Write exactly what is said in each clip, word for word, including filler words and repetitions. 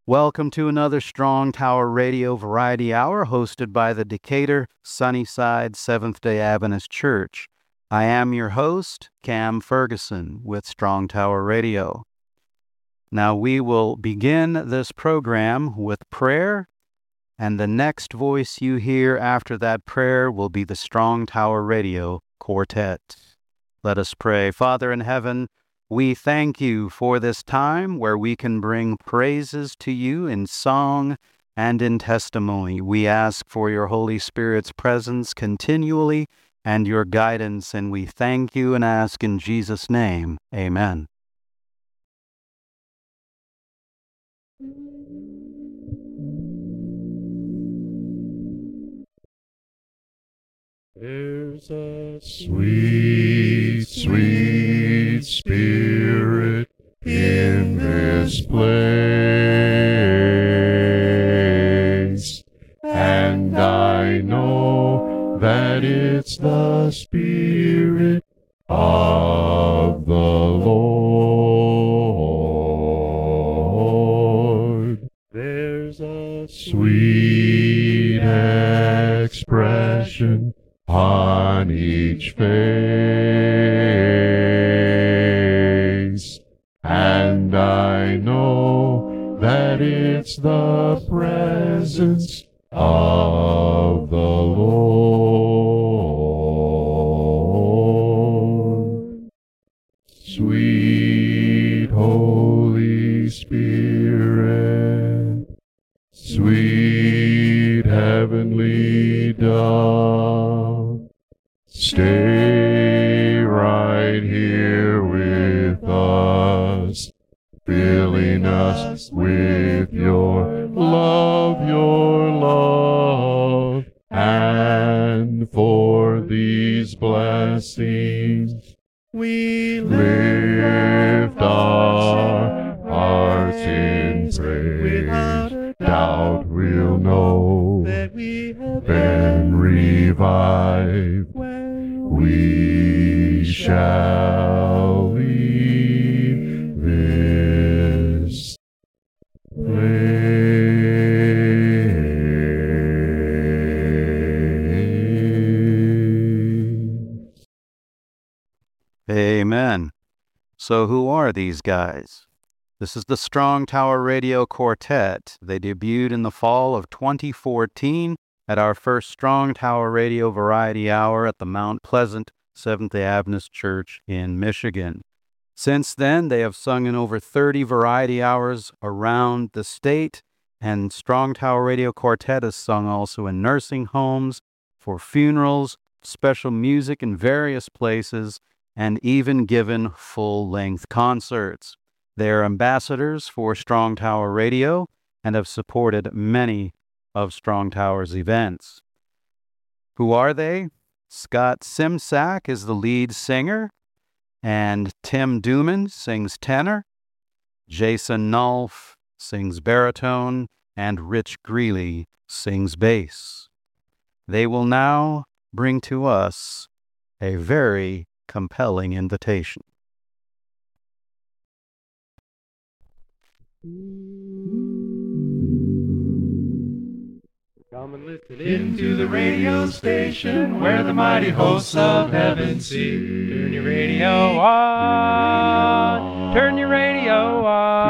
Welcome to another Strong Tower Radio Variety Hour hosted by the Decatur Sunnyside Seventh-day Adventist Church. I am your host, Cam Ferguson, with Strong Tower Radio. Now we will begin this program with prayer, and the next voice you hear after that prayer will be the Strong Tower Radio Quartet. Let us pray. Father in heaven, we thank you for this time where we can bring praises to you in song and in testimony. We ask for your Holy Spirit's presence continually and your guidance, and we thank you and ask in Jesus' name. Amen. There's a sweet, sweet spirit in this place, and I know that it's the Spirit of the Lord. There's a sweet expression on each face, and I know that it's the presence of the Lord. Sweet Holy Spirit, sweet Heavenly Dove, stay right here with us, filling us with your love, your love, and for these blessings we lift our hearts in praise. Without doubt we'll know that we have been revived. We shall leave this place. Amen. So who are these guys? This is the Strong Tower Radio Quartet. They debuted in the fall of twenty fourteen at our first Strong Tower Radio Variety Hour at the Mount Pleasant Seventh-day Adventist Church in Michigan. Since then, they have sung in over thirty variety hours around the state, and Strong Tower Radio Quartet has sung also in nursing homes, for funerals, special music in various places, and even given full-length concerts. They are ambassadors for Strong Tower Radio and have supported many of Strong Tower's events. Who are they? Scott Simsack is the lead singer, and Tim Duman sings tenor, Jason Nulf sings baritone, and Rich Greeley sings bass. They will now bring to us a very compelling invitation. Come and listen into the radio station where the mighty hosts of heaven sing. Turn your radio on. Turn your radio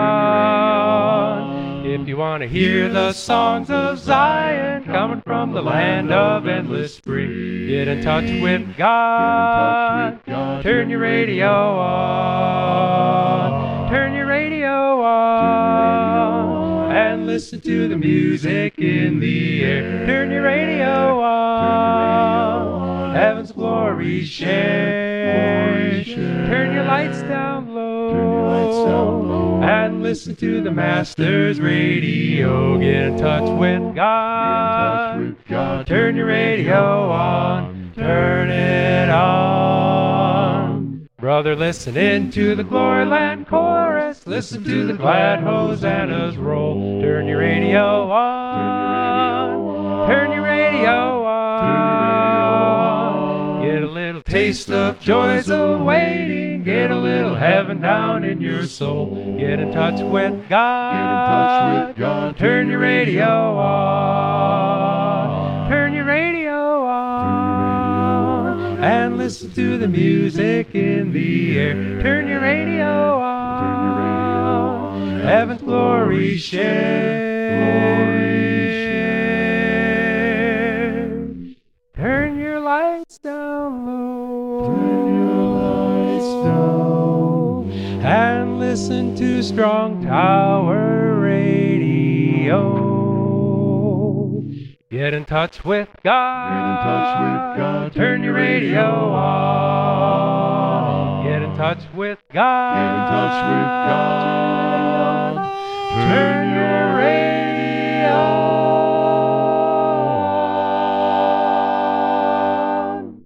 on. If you want to hear the songs of Zion coming from the land of endless spring, get in touch with God. Turn your radio on. Turn your radio on. And listen to the music in the air. Turn your radio on. Heaven's glory share. Turn your lights down low. And listen to the Master's radio. Get in touch with God. Turn your radio on. Turn it on. Brother, listen in to the Gloryland chorus. Listen to the glad hosannas roll. Turn your radio on. Turn your radio on. Get a little taste of joys awaiting. Get a little heaven down in your soul. Get in touch with God. Get in touch with God. Turn your radio on. Turn your radio on. And listen to the music in the air. Turn your radio on. Turn your radio on. Heaven's glory share. Turn your lights down low. Turn your lights down. And listen to Strong Tower Radio. Get in touch with God. Get in touch with God. Turn your radio on. Get in touch with God. Get in touch with God. Turn your radio on.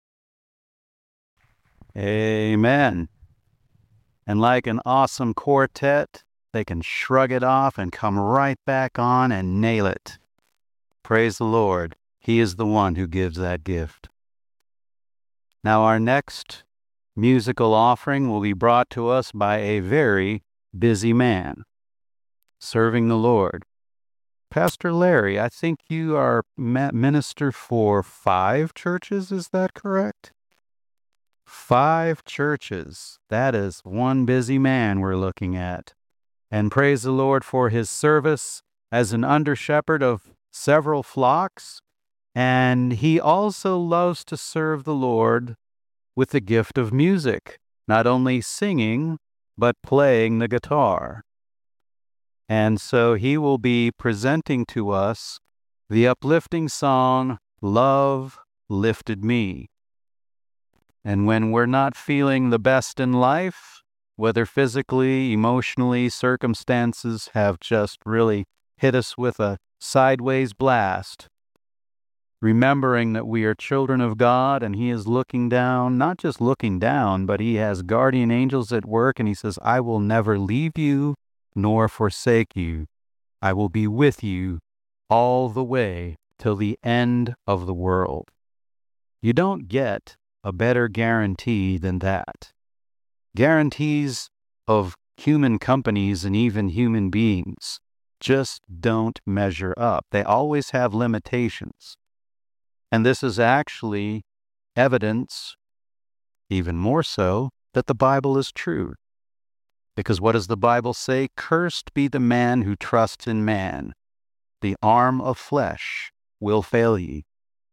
Amen. And like an awesome quartet, they can shrug it off and come right back on and nail it. Praise the Lord. He is the one who gives that gift. Now our next musical offering will be brought to us by a very busy man, serving the Lord. Pastor Larry, I think you are ma- minister for five churches, is that correct? Five churches. That is one busy man we're looking at. And praise the Lord for his service as an under-shepherd of several flocks. And he also loves to serve the Lord with the gift of music, not only singing, but playing the guitar. And so he will be presenting to us the uplifting song, Love Lifted Me. And when we're not feeling the best in life, whether physically, emotionally, circumstances have just really hit us with a sideways blast, remembering that we are children of God and He is looking down, not just looking down, but He has guardian angels at work, and He says, I will never leave you nor forsake you. I will be with you all the way till the end of the world. You don't get a better guarantee than that. Guarantees of human companies and even human beings just don't measure up. They always have limitations. And this is actually evidence, even more so, that the Bible is true. Because what does the Bible say? Cursed be the man who trusts in man. The arm of flesh will fail ye.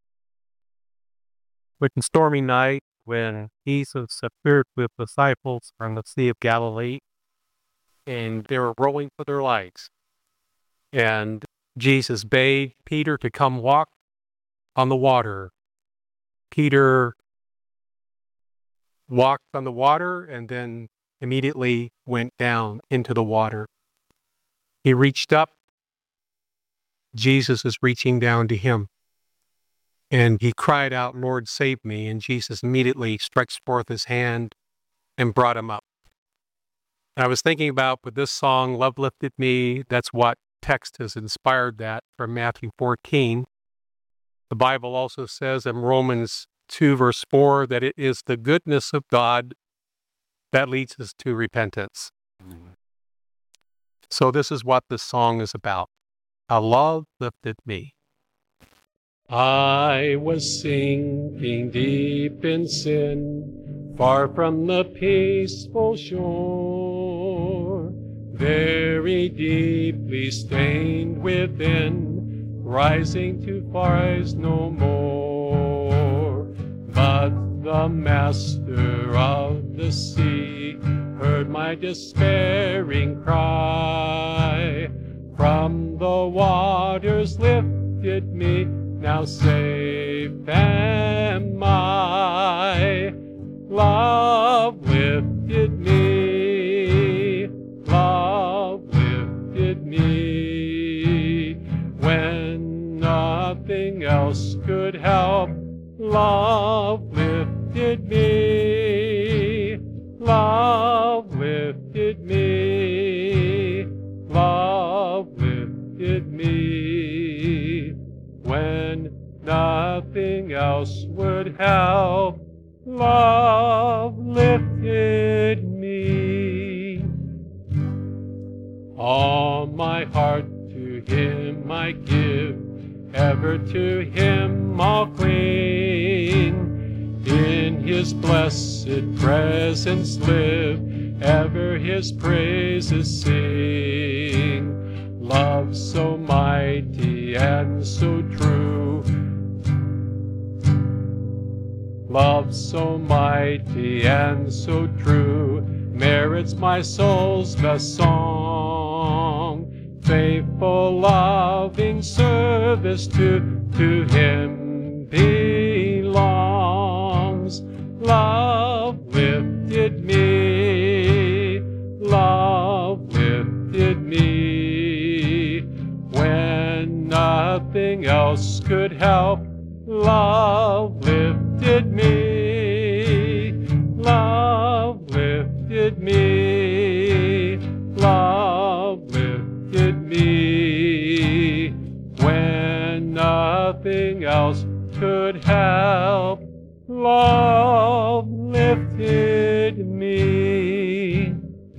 One stormy night when Jesus appeared with disciples on the Sea of Galilee, and they were rowing for their lives. And Jesus bade Peter to come walk on the water. Peter walked on the water and then immediately went down into the water. He reached up. Jesus is reaching down to him. And he cried out, Lord, save me. And Jesus immediately stretched forth his hand and brought him up. And I was thinking about with this song, Love Lifted Me, that's what text has inspired that from Matthew fourteen. The Bible also says in Romans two, verse four, that it is the goodness of God that leads us to repentance. Mm-hmm. So this is what this song is about. A love lifted me. I was sinking deep in sin, far from the peaceful shore, very deeply stained within, rising to rise no more. But the master of the sea heard my despairing cry, from the waters lifted me, now safe am I. Love lifted me, love lifted me, when nothing else could help. Love lifted me, love lifted me, love lifted me, when nothing else would help. Love lifted all my heart to Him I give, ever to Him I'll cling. In His blessed presence live, ever His praises sing. Love so mighty and so true, love so mighty and so true, merits my soul's best song. Faithful, loving service to, to Him belongs. Love lifted me, love lifted me, when nothing else could help. Love lifted me, love lifted me, love lifted me, when nothing else could help. Love lifted me.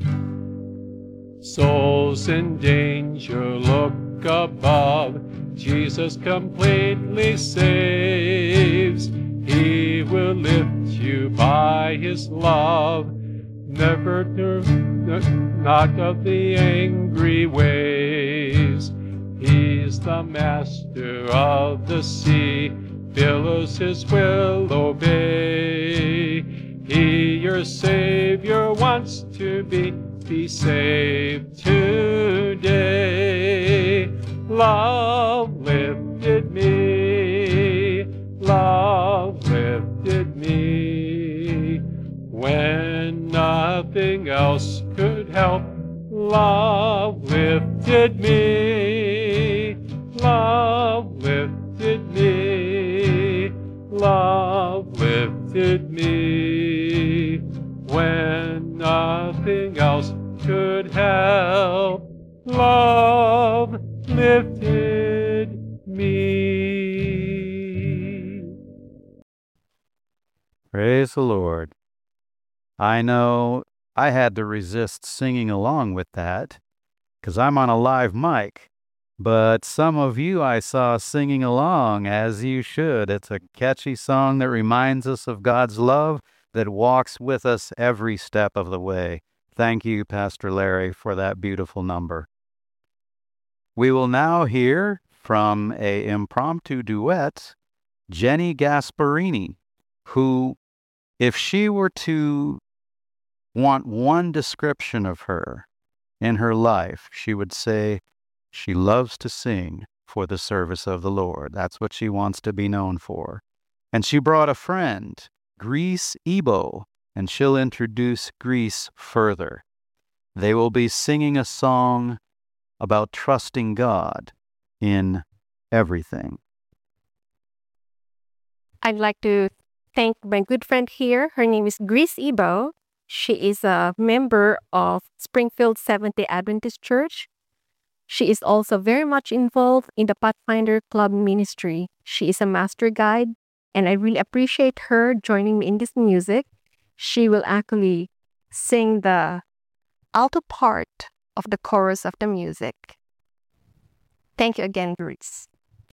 Souls in danger look above, Jesus completely saves. He will lift you by His love, never to, not of the angry waves. He's the master of the sea, billows His will obey. He, your Savior, wants to be, be saved today. Love lifted me, love lifted me, when nothing else could help. Love lifted me, love lifted me, love lifted me, when nothing else could help. Love lifted me. Praise the Lord. I know I had to resist singing along with that because I'm on a live mic, but some of you I saw singing along, as you should. It's a catchy song that reminds us of God's love that walks with us every step of the way. Thank you, Pastor Larry, for that beautiful number. We will now hear from a impromptu duet, Jenny Gasparini, who, if she were to want one description of her in her life, she would say she loves to sing for the service of the Lord. That's what she wants to be known for. And she brought a friend, Grease Ebo, and she'll introduce Grease further. They will be singing a song about trusting God in everything. I'd like to thank my good friend here. Her name is Grease Ebo. She is a member of Springfield Seventh-day Adventist Church. She is also very much involved in the Pathfinder Club ministry. She is a master guide, and I really appreciate her joining me in this music. She will actually sing the alto part of the chorus of the music. Thank you again, Grease.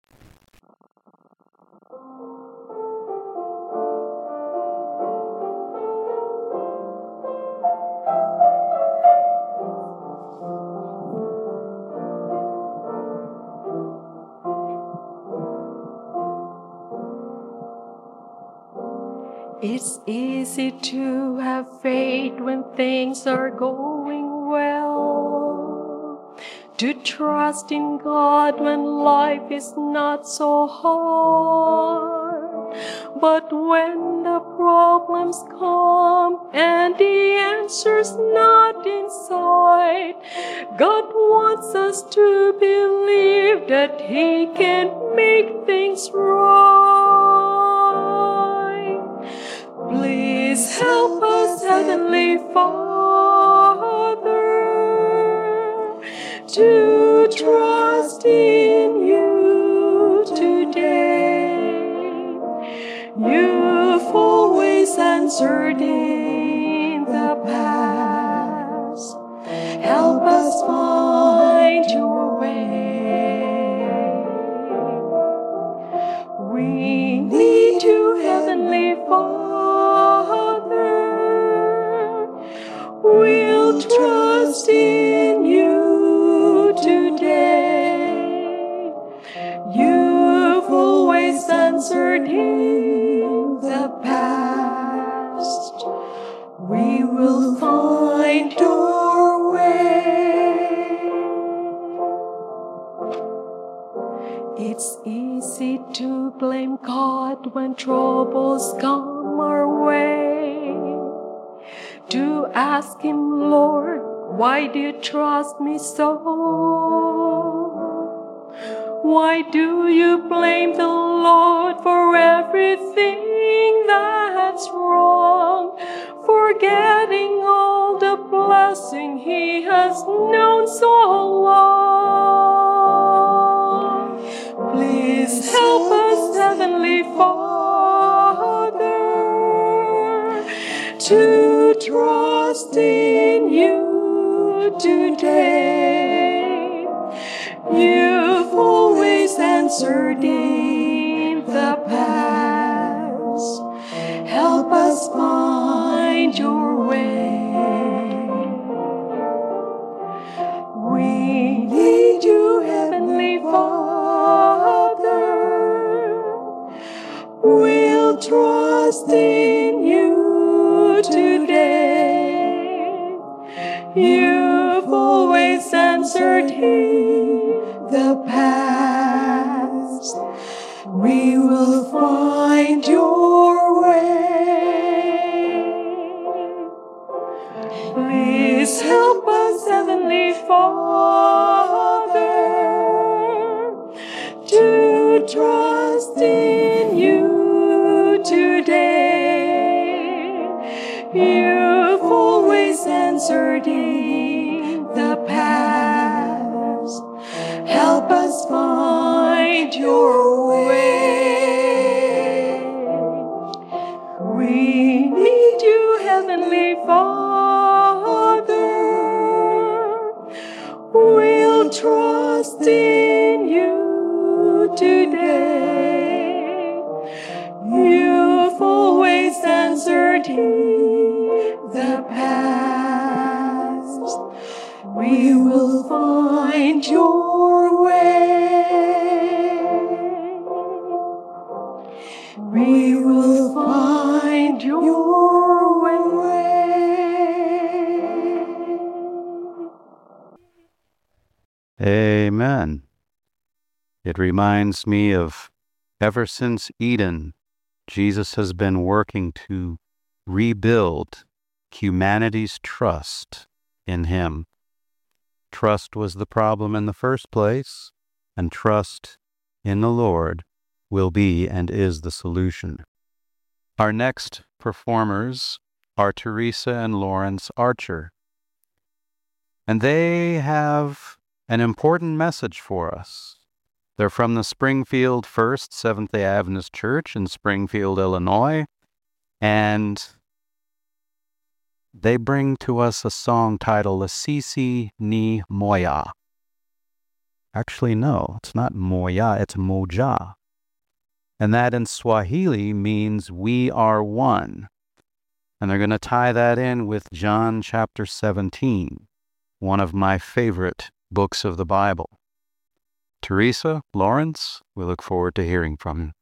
It's easy to have faith when things are going well, to trust in God when life is not so hard. But when the problems come and the answer's not in sight, God wants us to believe that He can make things right. Please help us, Heavenly Father, to trust in You today. You've always answered in the past. Help us find It's easy to blame God when troubles come our way. To ask Him, Lord, why do you trust me so? Why do you blame the Lord for everything that's wrong? Forgetting all the blessing He has known so long. Please help us, Heavenly Father, to trust in You today. You've always answered in the past. Help us find Your way. We need You, Heavenly Father. We'll trust in You today. You've always answered in the past. We will find Your way. Please help us, Heavenly Father, to trust in You today. You've always answered in the past. Help us find Your way. We need You, Heavenly Father. We'll trust in You today. You've always answered in the past. We will find Your way. We will find Your way. Amen. It reminds me of ever since Eden, Jesus has been working to rebuild humanity's trust in Him. Trust was the problem in the first place, and trust in the Lord will be and is the solution. Our next performers are Teresa and Lawrence Archer, and they have an important message for us. They're from the Springfield First Seventh-day Adventist Church in Springfield, Illinois, and they bring to us a song titled Sisi ni Moya. Actually, no, it's not Moya, it's Moja. And that in Swahili means we are one. And they're going to tie that in with John chapter seventeen, one of my favorite books of the Bible. Teresa, Lawrence, we look forward to hearing from you.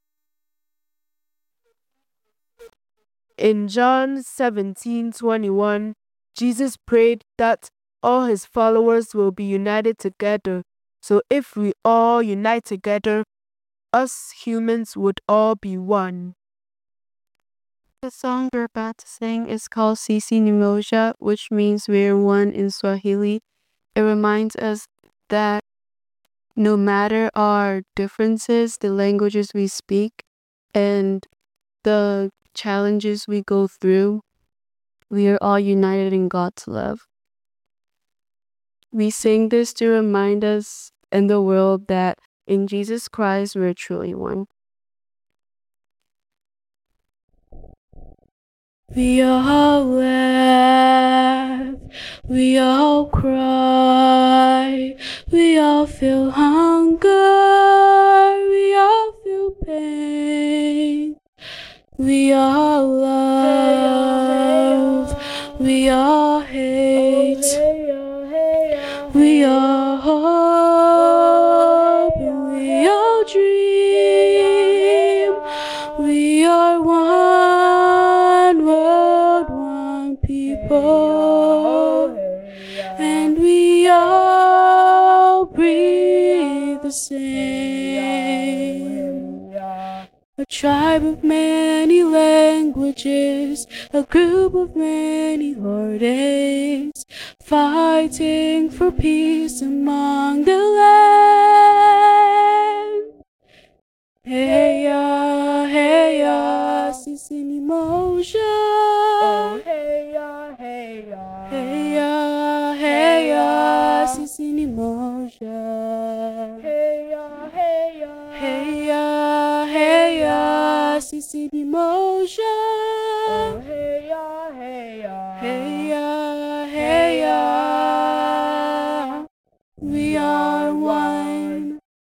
In John seventeen twenty-one, Jesus prayed that all His followers will be united together. So if we all unite together, us humans would all be one. The song we're about to sing is called Sisi ni Moja, which means we're one in Swahili. It reminds us that no matter our differences, the languages we speak, and the challenges we go through, we are all united in God's love. We sing this to remind us and the world that in Jesus Christ we're truly one. We all laugh, we all cry, we all feel hunger, we all feel pain. We all love, we all hate, we all hope, and we all dream. We are one world, one people, and we all breathe the same. tribe of many languages, a group of many heartaches, fighting for peace among the land. Hey ya, hey ya, Sisini Moja. Oh, hey ya, hey ya. Hey ya, hey ya, Sisini Moja. Hey ya, hey ya. Hey ya, hey ya, Sisini Moja. Oh, hey ya, hey ya. Hey ya, hey ya. We are one.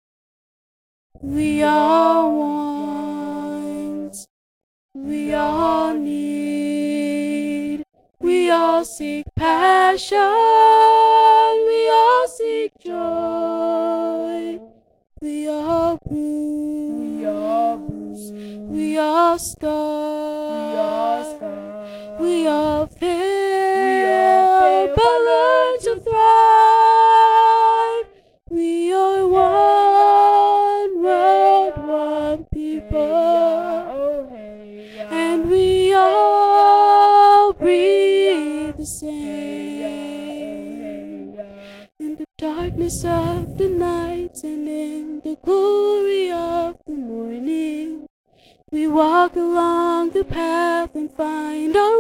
We are one. We all need. We all seek passion. We all seek joy. We all bruise. We all bruise. We all We scar. all scar. We all fail. fail, But learn to thrive. We are one world, one people. Oh, hey ya. And we all breathe the Hey ya, same. hey ya. In the darkness of the night and in the glory of the morning, we walk along the path and find our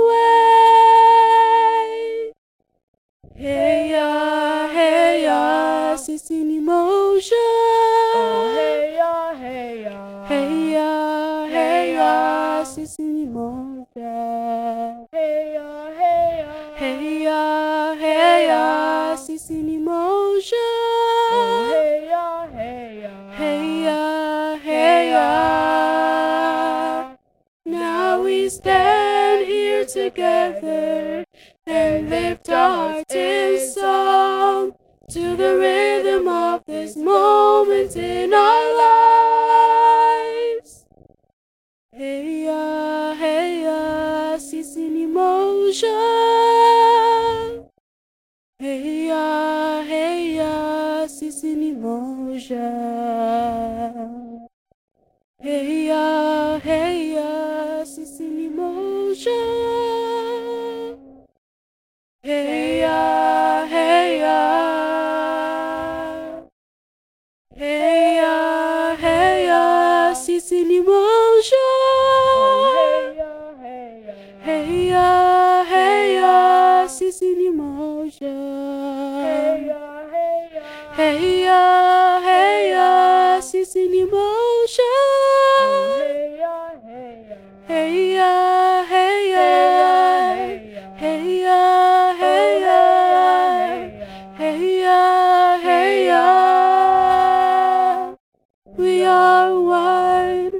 way. Hey ya, hey ya, Sisini Moja. Oh, hey ya, hey ya. Hey ya, hey ya, Sisini Moja. Hey ya, hey ya. Hey ya, hey ya, Sisini Moja. Oh, hey ya, hey ya. Hey ya, hey ya. Now we stand here together and lift our hearts in song to the rhythm of this moment in our lives. Hey ya, hey ya, Sisini Moja. Hey ya, hey ya, Sisini Moja. Hey ya, hey ya, Sisini Moja. Hey ya, hey ya. Hey ya, hey ya, Sisini Moja. Hey ya, hey ya. Hey ya, hey ya, Sisini Moja. Hey ya, hey ya. Hey ya, hey ya, Sisini Moja. Hey ya, hey ya. Hey ya, hey ya. Hey ya, hey ya. Hey ya, hey ya. We are one.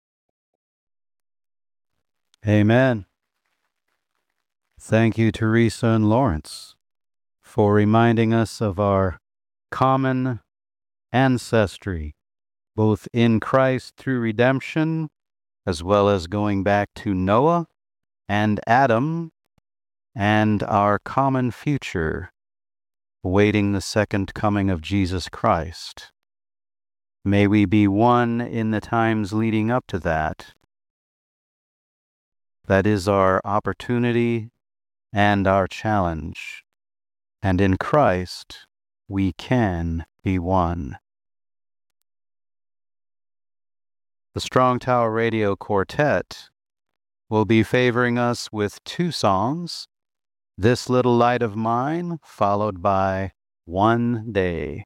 Amen. Thank you, Teresa and Lawrence, for reminding us of our common ancestry, both in Christ through redemption, as well as going back to Noah and Adam, and our common future, awaiting the second coming of Jesus Christ. May we be one in the times leading up to that. That is our opportunity and our challenge. And in Christ, we can be one. The Strong Tower Radio Quartet will be favoring us with two songs, This Little Light of Mine, followed by One Day.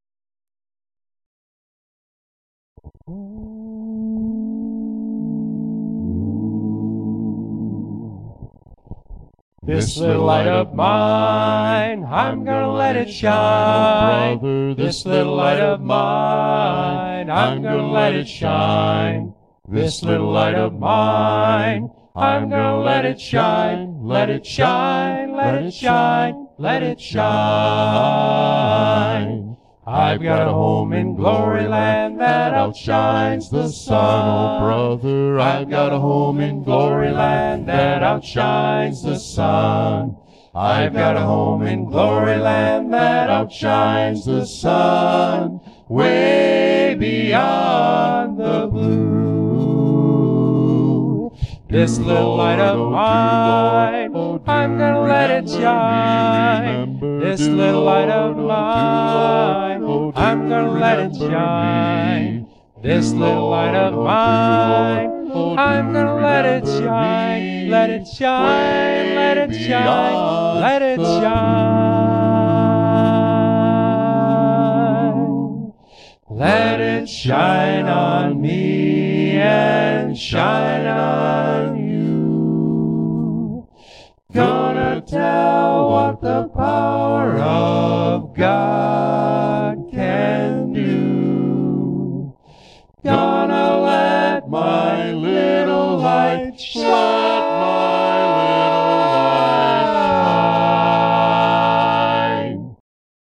This little light of mine, I'm gonna let it shine. Brother, This little light of mine, I'm gonna let it shine. This little light of mine, I'm gonna let it shine. Let it shine, let it shine, let it shine. I've got a home in glory land that outshines the sun. oh brother, I've got a home in glory land that outshines the sun. I've got a home in glory land that outshines the sun, way beyond the blue. This little light of mine, I'm gonna let it shine. This little light of mine, I'm gonna let it shine. This little light of mine, I'm gonna let it shine. Let it shine, let it shine, let it shine. Let it shine on me and shine on you. Gonna tell what the power of God can do. Gonna let my little light shine. Let my little light shine.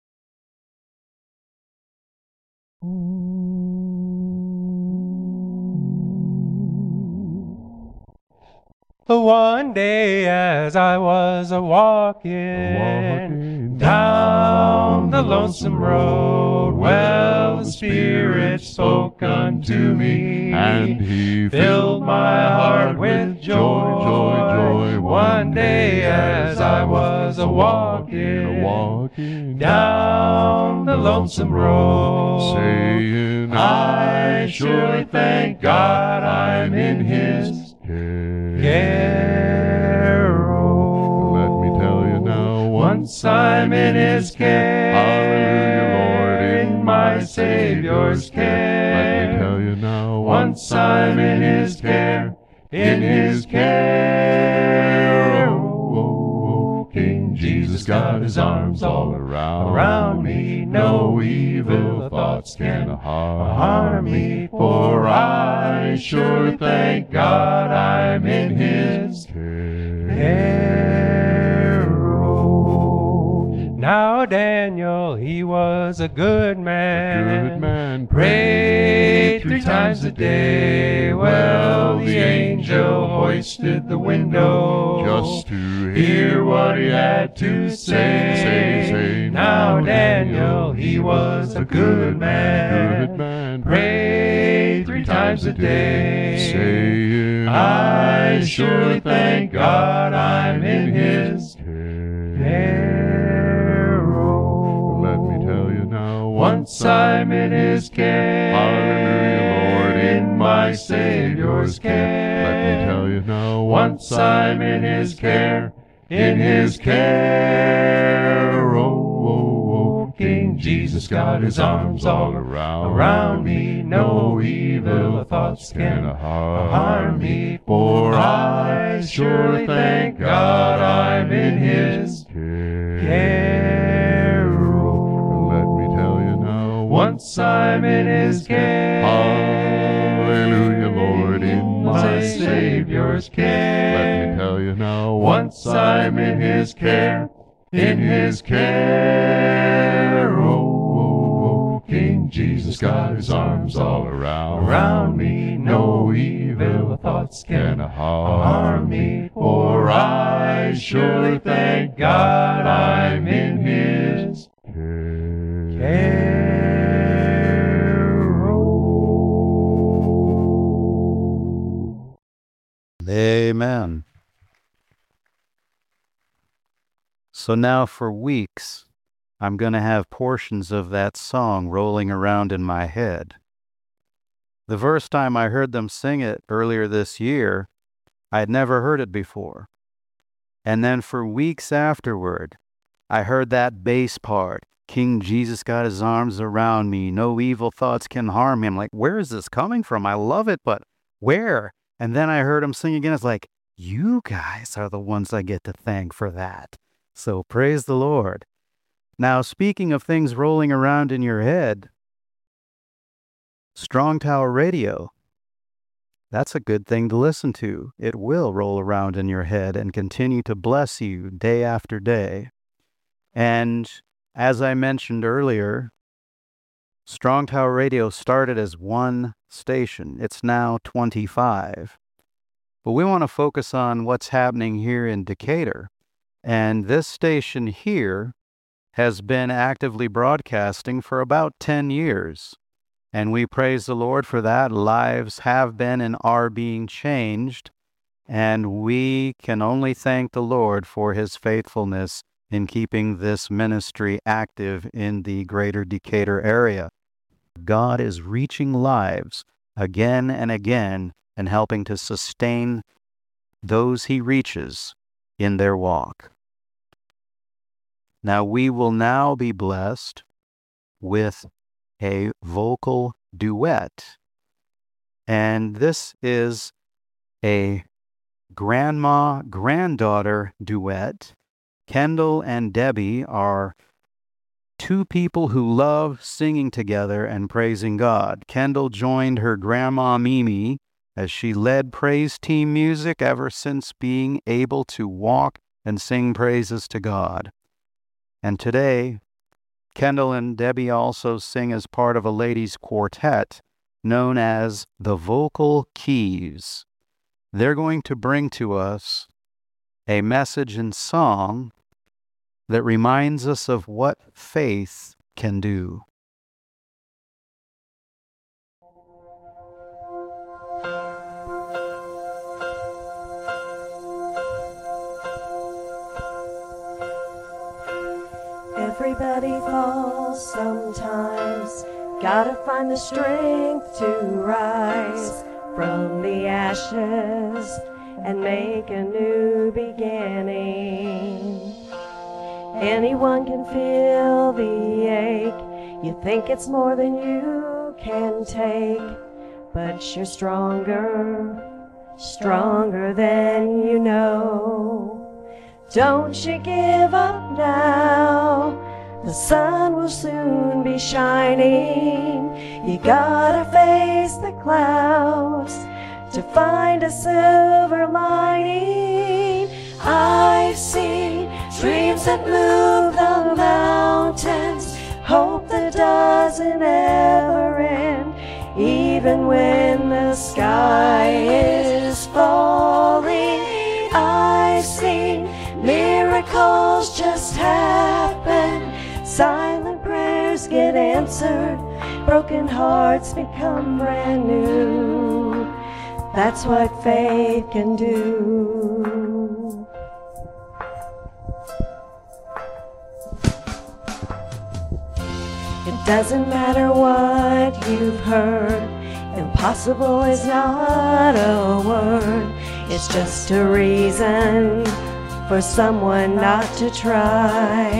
One day as I was a walking down the lonesome road, well, the Spirit spoke unto me, And he filled my heart with joy, joy, joy. One day as I was a walking walking down the lonesome road, saying, I surely thank God I'm in His care. Let me tell you now, Once I'm in His care, hallelujah, Lord, in my Savior's care. Let me tell you now, Once I'm in His care, in His care. Oh, King Jesus got His arms all around, around me. No evil thoughts can harm me, for I surely thank God I'm in His care. Oh, now Daniel, he was a good man. Good man, Prayed three times a day. Well, the angel hoisted the window just to hear what he had to say. Say, say, Now Daniel, he was a good man. Good man, Prayed three times a day. saying, I surely thank God I'm in His care. Oh, Let me tell you now, once I'm in His care. hallelujah, Lord, in my Savior's care. Let me tell you now, Once I'm in His care, in His care. Oh, oh, oh, King Jesus got His arms all around, around me. No evil thoughts can harm me, for I surely thank God I'm in His care. Oh, Let me tell you now, once I'm in His care. hallelujah, Lord, in my Savior's care. Let me tell you now, Once I'm in His care, in His care. Oh, oh, oh, King Jesus got His arms all around, around me. No evil thoughts can harm me, for I surely thank God I'm in His care. Amen. So now for weeks, I'm going to have portions of that song rolling around in my head. The first time I heard them sing it earlier this year, I had never heard it before. And then for weeks afterward, I heard that bass part. King Jesus got His arms around me. No evil thoughts can harm him. Like, where is this coming from? I love it, but where? And then I heard him sing again. It's like, you guys are the ones I get to thank for that. So praise the Lord. Now, speaking of things rolling around in your head, Strong Tower Radio, that's a good thing to listen to. It will roll around in your head and continue to bless you day after day. And as I mentioned earlier, Strong Tower Radio started as one station. It's now twenty-five. But we want to focus on what's happening here in Decatur. And this station here has been actively broadcasting for about ten years. And we praise the Lord for that. Lives have been and are being changed. And we can only thank the Lord for his faithfulness in keeping this ministry active in the greater Decatur area. God is reaching lives again and again and helping to sustain those he reaches in their walk. Now we will now be blessed with a vocal duet. And this is a grandma-granddaughter duet. Kendall and Debbie are two people who love singing together and praising God. Kendall joined her grandma Mimi as she led praise team music ever since being able to walk and sing praises to God. And today, Kendall and Debbie also sing as part of a ladies' quartet known as the Vocal Keys. They're going to bring to us a message and song that reminds us of what faith can do. Everybody falls sometimes. Gotta find the strength to rise from the ashes and make a new beginning. Anyone can feel the ache. You think it's more than you can take, but you're stronger, stronger than you know. Don't you give up now. The sun will soon be shining. You gotta face the clouds to find a silver lining. I've seen dreams that move the mountains, hope that doesn't ever end, even when the sky is falling. I've seen miracles just happen, silent prayers get answered, broken hearts become brand new. That's what faith can do. It doesn't matter what you've heard, impossible is not a word. It's just a reason for someone not to try.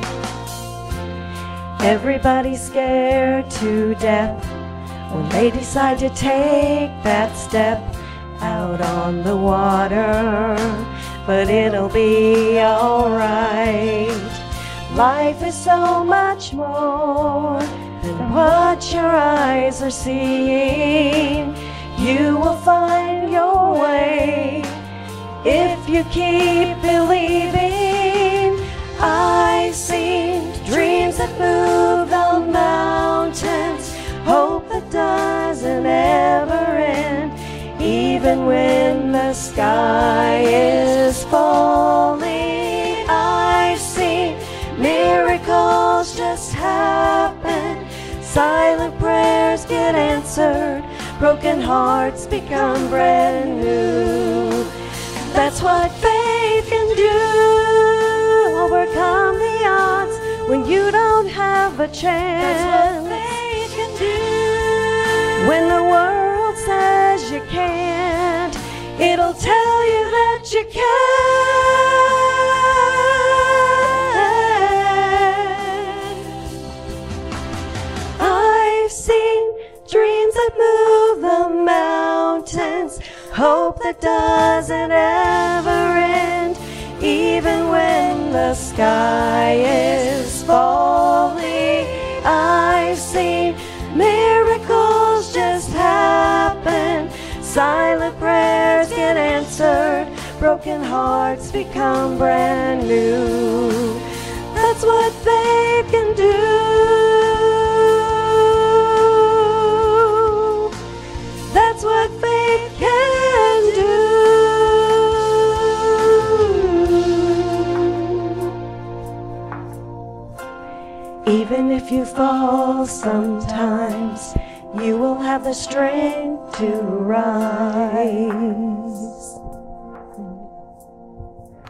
Everybody's scared to death when they decide to take that step out on the water, but it'll be alright. Life is so much more than what your eyes are seeing. You will find your way if you keep believing. I've seen dreams that move the mountains, hope that doesn't ever end, even when the sky is falling. I've seen miracles just happen, silent prayers get answered, broken hearts become brand new. That's what faith can do. Overcome the odds when you don't have a chance. That's what faith can do. When the world says you can't, it'll tell you that you can. I've seen dreams that move the mountains, hope that doesn't ever end, even when the sky is falling. I've seen miracles just happen, silent prayers get answered, broken hearts become brand new. That's what faith can do. That's what faith can do. Even if you fall sometimes, you will have the strength to rise.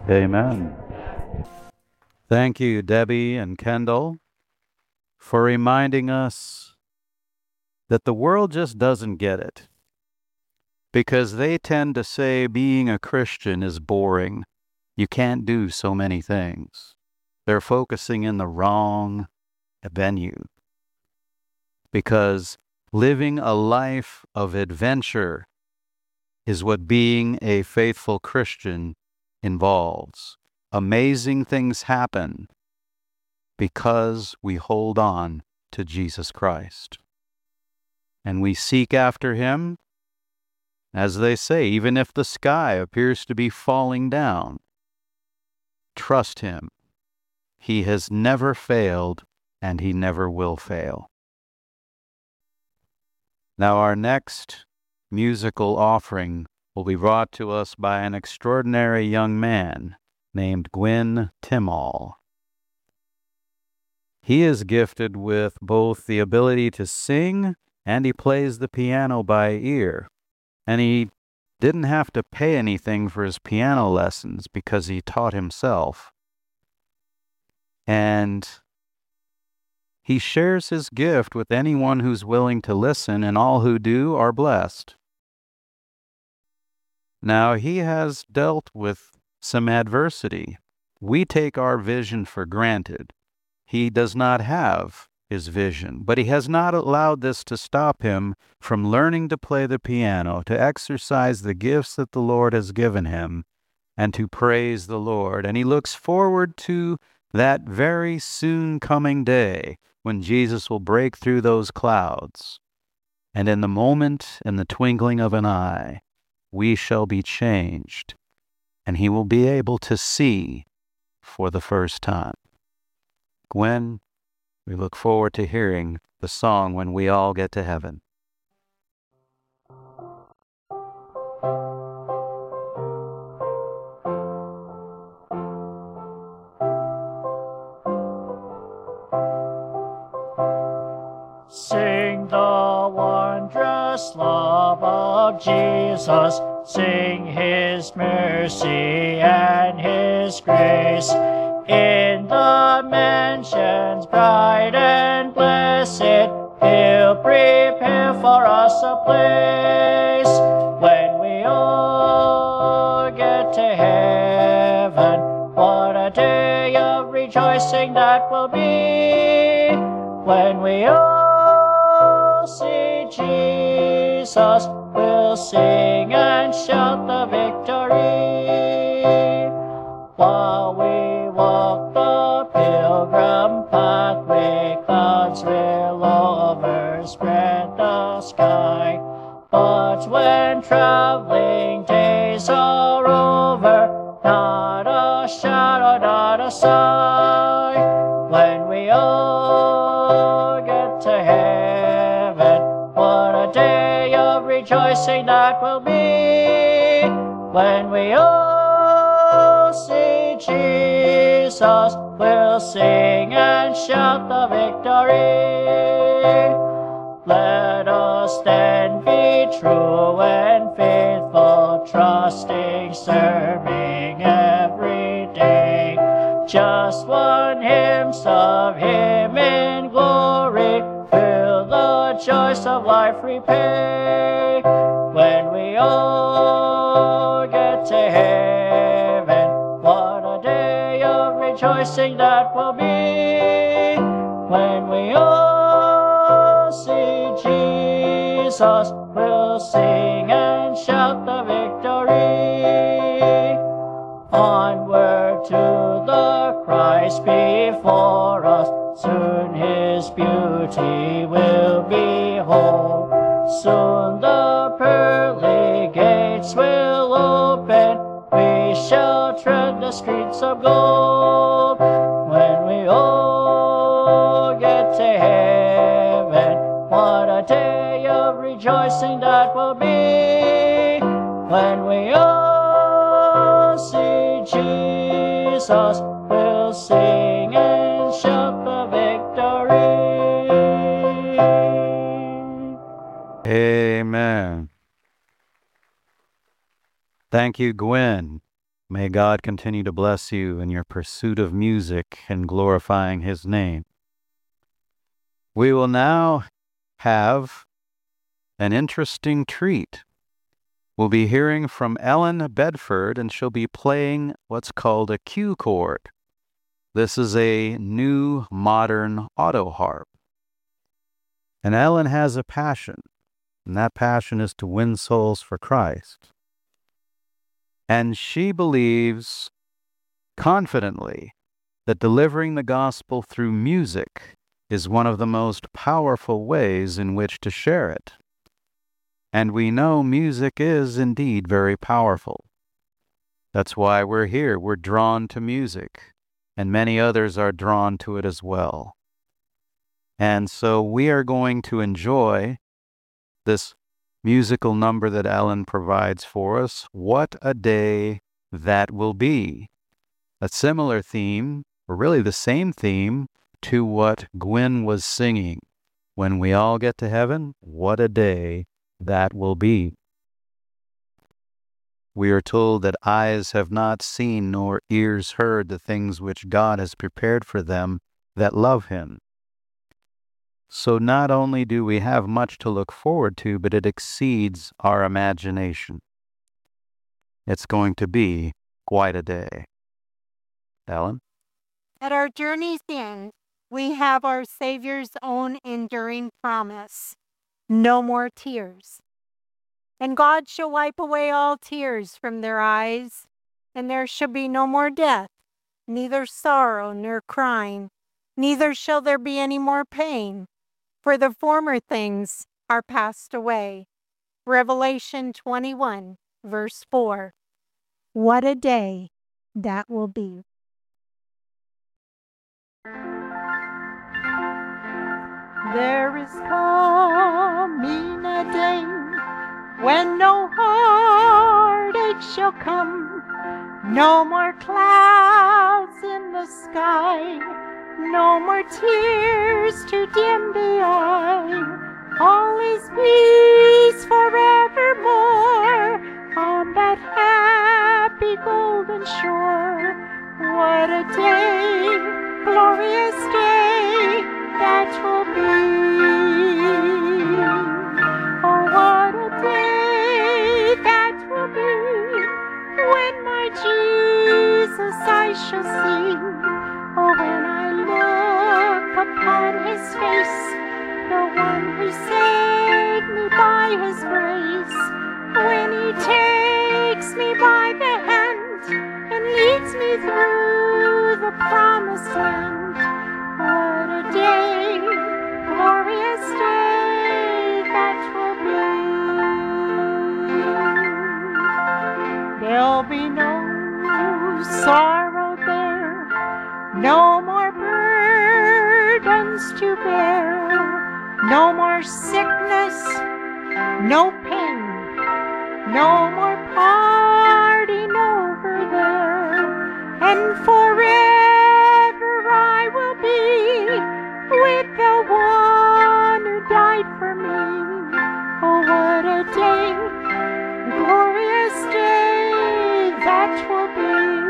Amen. Thank you, Debbie and Kendall, for reminding us that the world just doesn't get it, because they tend to say being a Christian is boring. You can't do so many things. They're focusing in the wrong venue, because living a life of adventure is what being a faithful Christian involves. Amazing things happen because we hold on to Jesus Christ. And we seek after him, as they say, even if the sky appears to be falling down. Trust him. He has never failed, and he never will fail. Now our next musical offering will be brought to us by an extraordinary young man named Gwyn Timall. He is gifted with both the ability to sing and he plays the piano by ear. And he didn't have to pay anything for his piano lessons because he taught himself. And he shares his gift with anyone who's willing to listen, and all who do are blessed. Now, he has dealt with some adversity. We take our vision for granted. He does not have his vision, but he has not allowed this to stop him from learning to play the piano, to exercise the gifts that the Lord has given him, and to praise the Lord. And he looks forward to that very soon coming day when Jesus will break through those clouds. And in the moment, in the twinkling of an eye, we shall be changed, and he will be able to see for the first time. Gwen, we look forward to hearing the song When We All Get to Heaven. Sing the wondrous love of Jesus, sing his mercy and his grace. In the mansions bright and blessed, he'll prepare for us a place. When we all get to heaven, what a day of rejoicing that will be. When we all see Jesus, we'll sing and shout the victory. While we walk the pilgrim pathway, clouds will overspread the sky. But when traveling days are over, not a shadow, not a sigh. When we all get to heaven, what a day of rejoicing that will be. When we all see Jesus, we'll sing and shout the victory. Let us then be true and faithful, trusting, serving every day. Just one hymn of him in glory will the joys of life repay. When we all get to heaven, what a day of rejoicing that will be. When we all see Jesus, we'll sing and shout the victory. Onward to the Christ before us, soon his beauty will behold. Soon the pearly gates will open, we shall tread the streets of gold. When we all get to heaven, what a day of rejoicing that will be. When we all see Jesus, we'll sing and shout the victory. Amen. Thank you, Gwen. May God continue to bless you in your pursuit of music and glorifying His name. We will now have an interesting treat. We'll be hearing from Ellen Bedford, and she'll be playing what's called a Q chord. This is a new modern auto harp. And Ellen has a passion, and that passion is to win souls for Christ. And she believes confidently that delivering the gospel through music is one of the most powerful ways in which to share it. And we know music is indeed very powerful. That's why we're here. We're drawn to music, and many others are drawn to it as well. And so we are going to enjoy this musical number that Ellen provides for us, What a Day That Will Be. A similar theme, or really the same theme, to what Gwen was singing. When we all get to heaven, what a day that will be. We are told that eyes have not seen nor ears heard the things which God has prepared for them that love Him. So not only do we have much to look forward to, but it exceeds our imagination. It's going to be quite a day. Ellen? At our journey's end, we have our Savior's own enduring promise. No more tears. And God shall wipe away all tears from their eyes, and there shall be no more death, neither sorrow nor crying, neither shall there be any more pain, for the former things are passed away. Revelation twenty-one, verse four. What a day that will be. There is coming a day when no heartache shall come, no more clouds in the sky, no more tears to dim the eye. All is peace forevermore on that happy golden shore. What a day, glorious day that will be. Oh, what a day that will be when my Jesus I shall see. Oh, when I look upon His face, the one who saved me by His grace, when He takes me by the hand and leads me through the promised land. What a day, glorious day that will be. There'll be no sorrow there, no more burdens to bear, no more sickness, no pain, no more parting over there, and forever I will be with the one who died for me. Oh, what a day, glorious day that will be.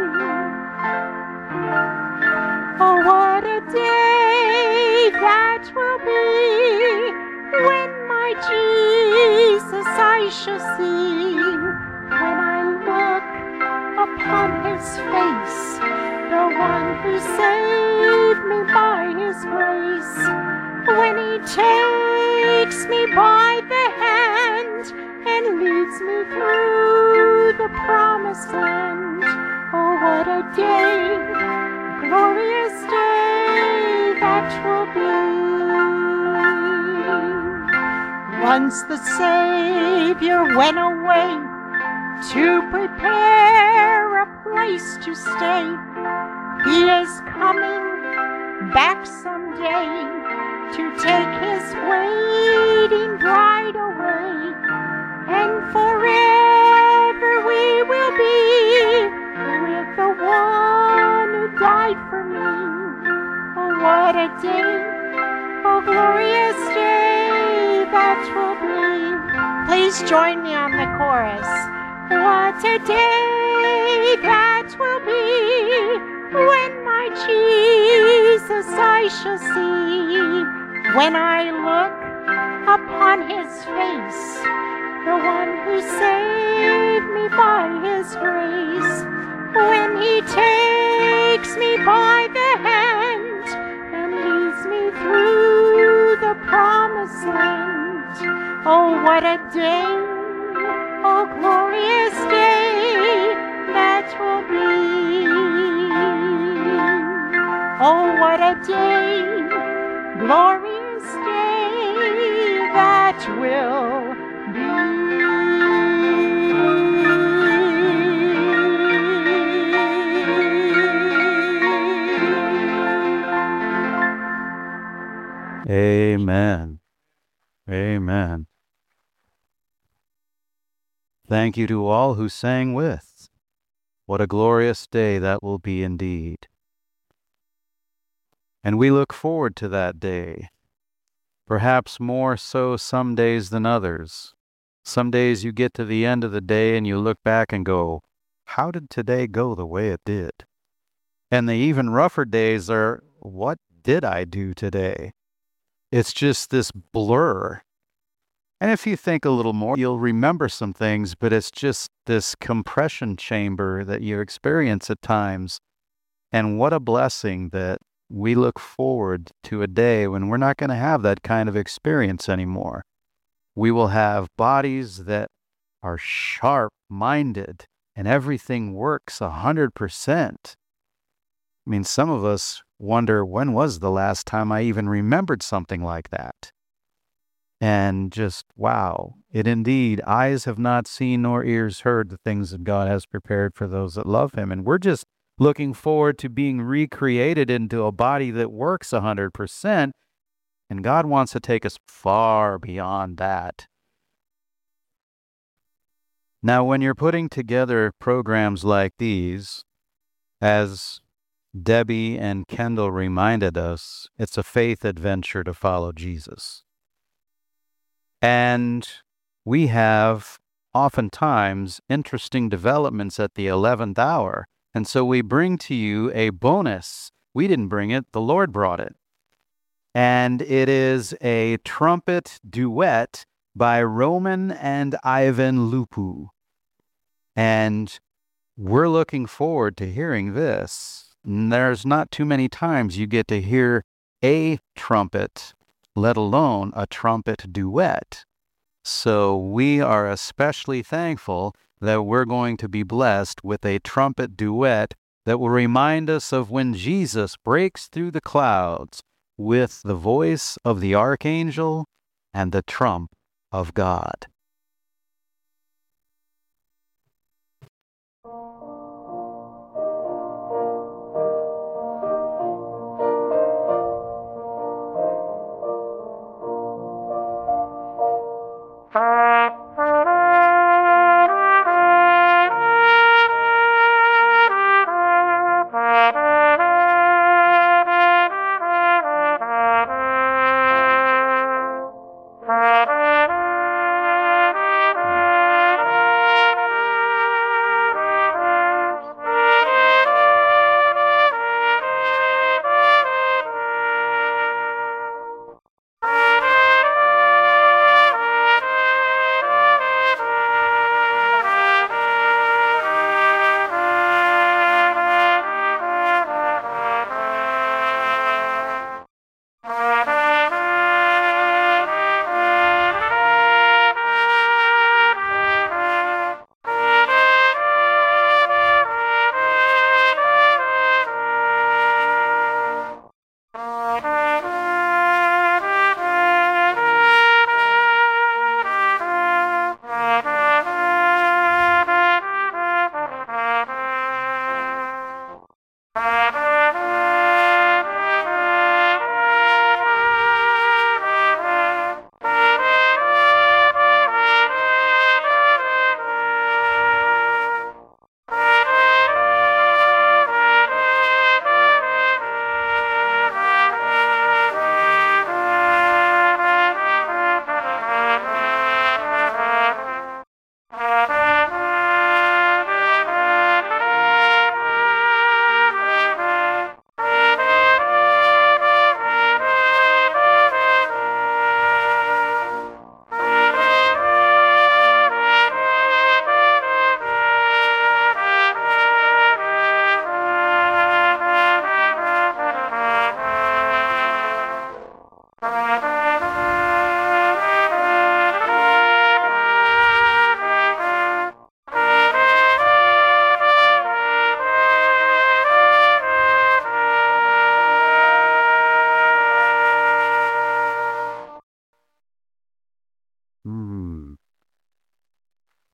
Oh, what a day that will be when my Jesus I shall see. When I look upon His face, the one who saved me by His grace, when He takes me by the hand and leads me through the promised land. Oh, what a day, glorious day that will be. Once the Savior went away to prepare a place to stay. He is coming back someday to take His waiting bride away, and forever we will be with the one who died for me. Oh, what a day, oh, glorious day that will be. Please join me on the chorus. What a day day that will be when my Jesus I shall see. When I look upon his face, the one who saved me by his grace. When he takes me by the hand and leads me through the promised land. Oh, what a day, oh, glorious day that will be. Oh, what a day, glorious day that will Amen. Amen. Thank you to all who sang with. What a glorious day that will be indeed. And we look forward to that day, perhaps more so some days than others. Some days you get to the end of the day and you look back and go, how did today go the way it did? And the even rougher days are, what did I do today? It's just this blur. And if you think a little more, you'll remember some things, but it's just this compression chamber that you experience at times. And what a blessing that we look forward to a day when we're not going to have that kind of experience anymore. We will have bodies that are sharp-minded and everything works a hundred percent. I mean, some of us wonder, when was the last time I even remembered something like that? And just, wow, it indeed, eyes have not seen nor ears heard the things that God has prepared for those that love him. And we're just looking forward to being recreated into a body that works a hundred percent. And God wants to take us far beyond that. Now, when you're putting together programs like these, as Debbie and Kendall reminded us, it's a faith adventure to follow Jesus. And we have oftentimes interesting developments at the eleventh hour. And so we bring to you a bonus. We didn't bring it, the Lord brought it. And it is a trumpet duet by Roman and Ivan Lupu. And we're looking forward to hearing this. There's not too many times you get to hear a trumpet, let alone a trumpet duet. So we are especially thankful that we're going to be blessed with a trumpet duet that will remind us of when Jesus breaks through the clouds with the voice of the archangel and the trump of God. Thank you.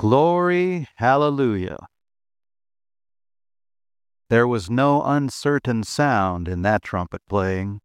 Glory, hallelujah. There was no uncertain sound in that trumpet playing.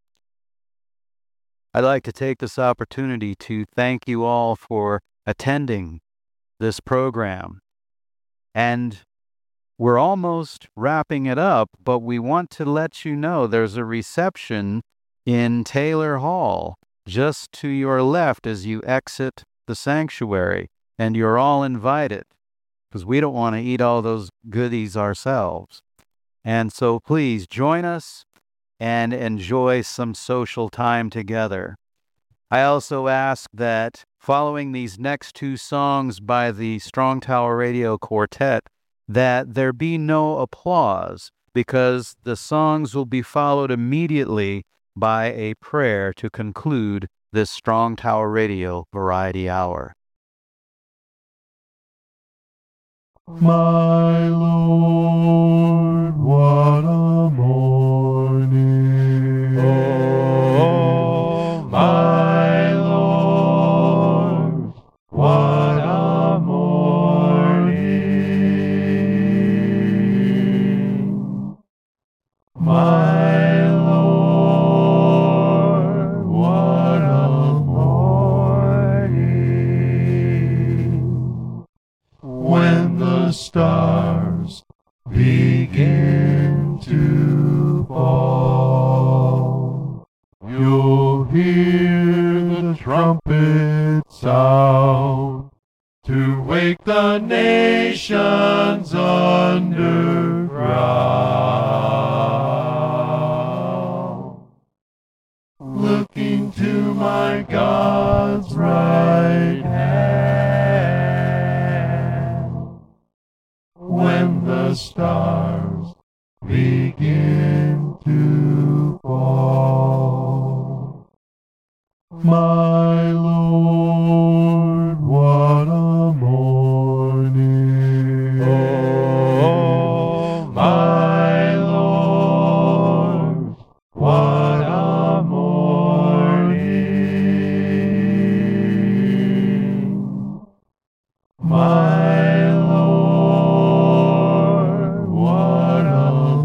I'd like to take this opportunity to thank you all for attending this program. And we're almost wrapping it up, but we want to let you know there's a reception in Taylor Hall just to your left as you exit the sanctuary, and you're all invited because we don't want to eat all those goodies ourselves. And so please join us and enjoy some social time together. I also ask that following these next two songs by the Strong Tower Radio Quartet, that there be no applause, because the songs will be followed immediately by a prayer to conclude this Strong Tower Radio Variety Hour. My Lord, what a morning. Oh, my Lord, what a morning. My Lord, what a morning. When the stars begin to fall, you'll hear the trumpet sound to wake the nations underground. Looking to my God's right hand, when the stars begin to fall. My Lord, what a morning. Oh, my Lord, what a morning. My Lord, what a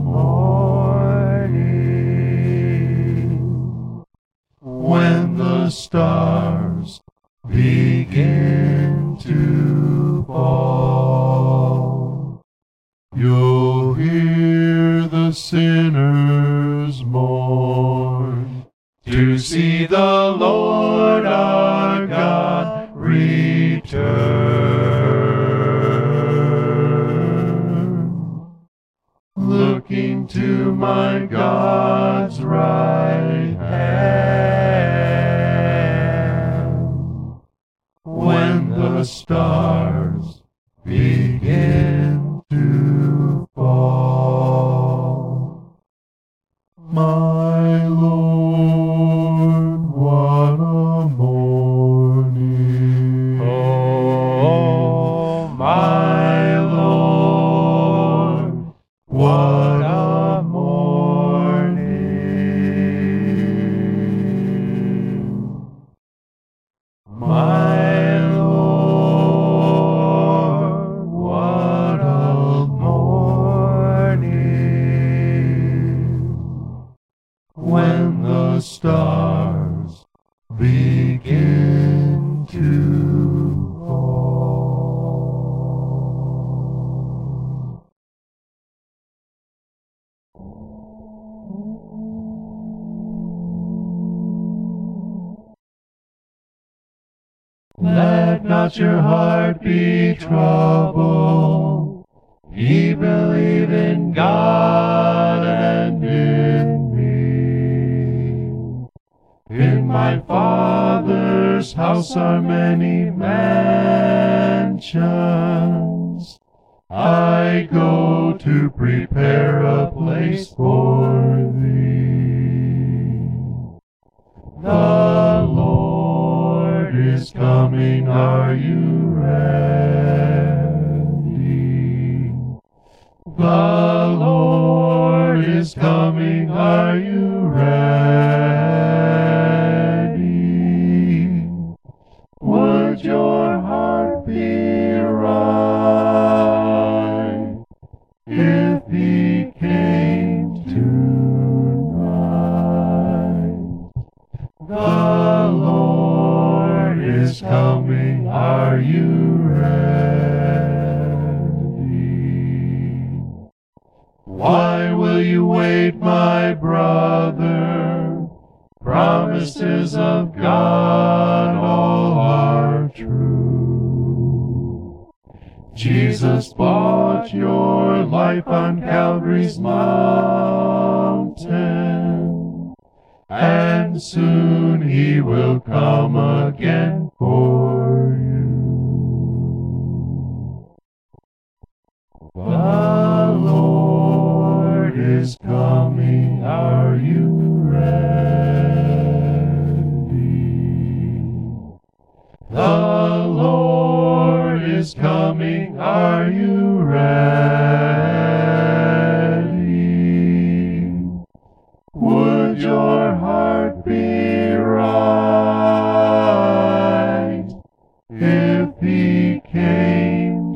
morning. When the stars begin to fall, you'll hear the sinners mourn to see the Lord our God return. Looking to my God's right hand, when the stars begin to fall. My Lord, what a morning. Oh, my Lord, what a morning. My Lord, what a morning. When the stars begin to fall. Let not your heart be troubled. Ye believe in God and in me. In my Father's house are many mansions. I go to prepare a place for thee. The Lord is coming, are you ready? The Lord is coming, are you ready? Would your heart be is coming, are you ready? Why will you wait, my brother? Promises of God all are true. Jesus bought your life on Calvary's mountain, and soon he will come again for you. The Lord is coming, are you ready? The Lord is coming, are you ready? Would your heart be right if he came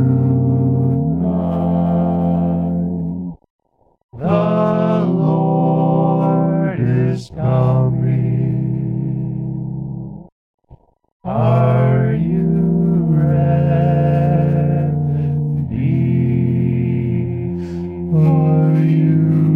tonight? The Lord is coming. Are you ready? Are you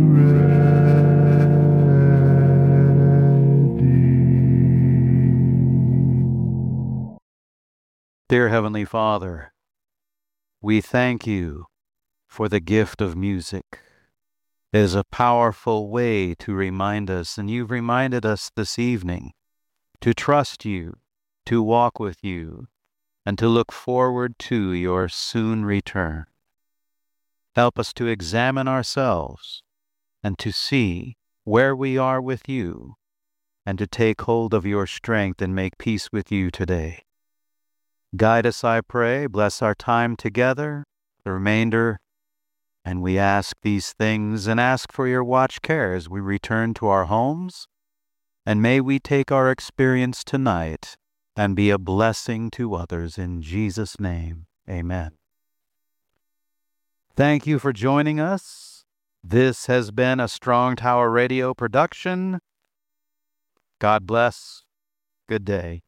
ready? Dear Heavenly Father, we thank you for the gift of music. It is a powerful way to remind us, and you've reminded us this evening, to trust you, to walk with you, and to look forward to your soon return. Help us to examine ourselves and to see where we are with you, and to take hold of your strength and make peace with you today. Guide us, I pray. Bless our time together, the remainder, and we ask these things and ask for your watch care as we return to our homes. And may we take our experience tonight and be a blessing to others. In Jesus' name, amen. Thank you for joining us. This has been a Strong Tower Radio production. God bless. Good day.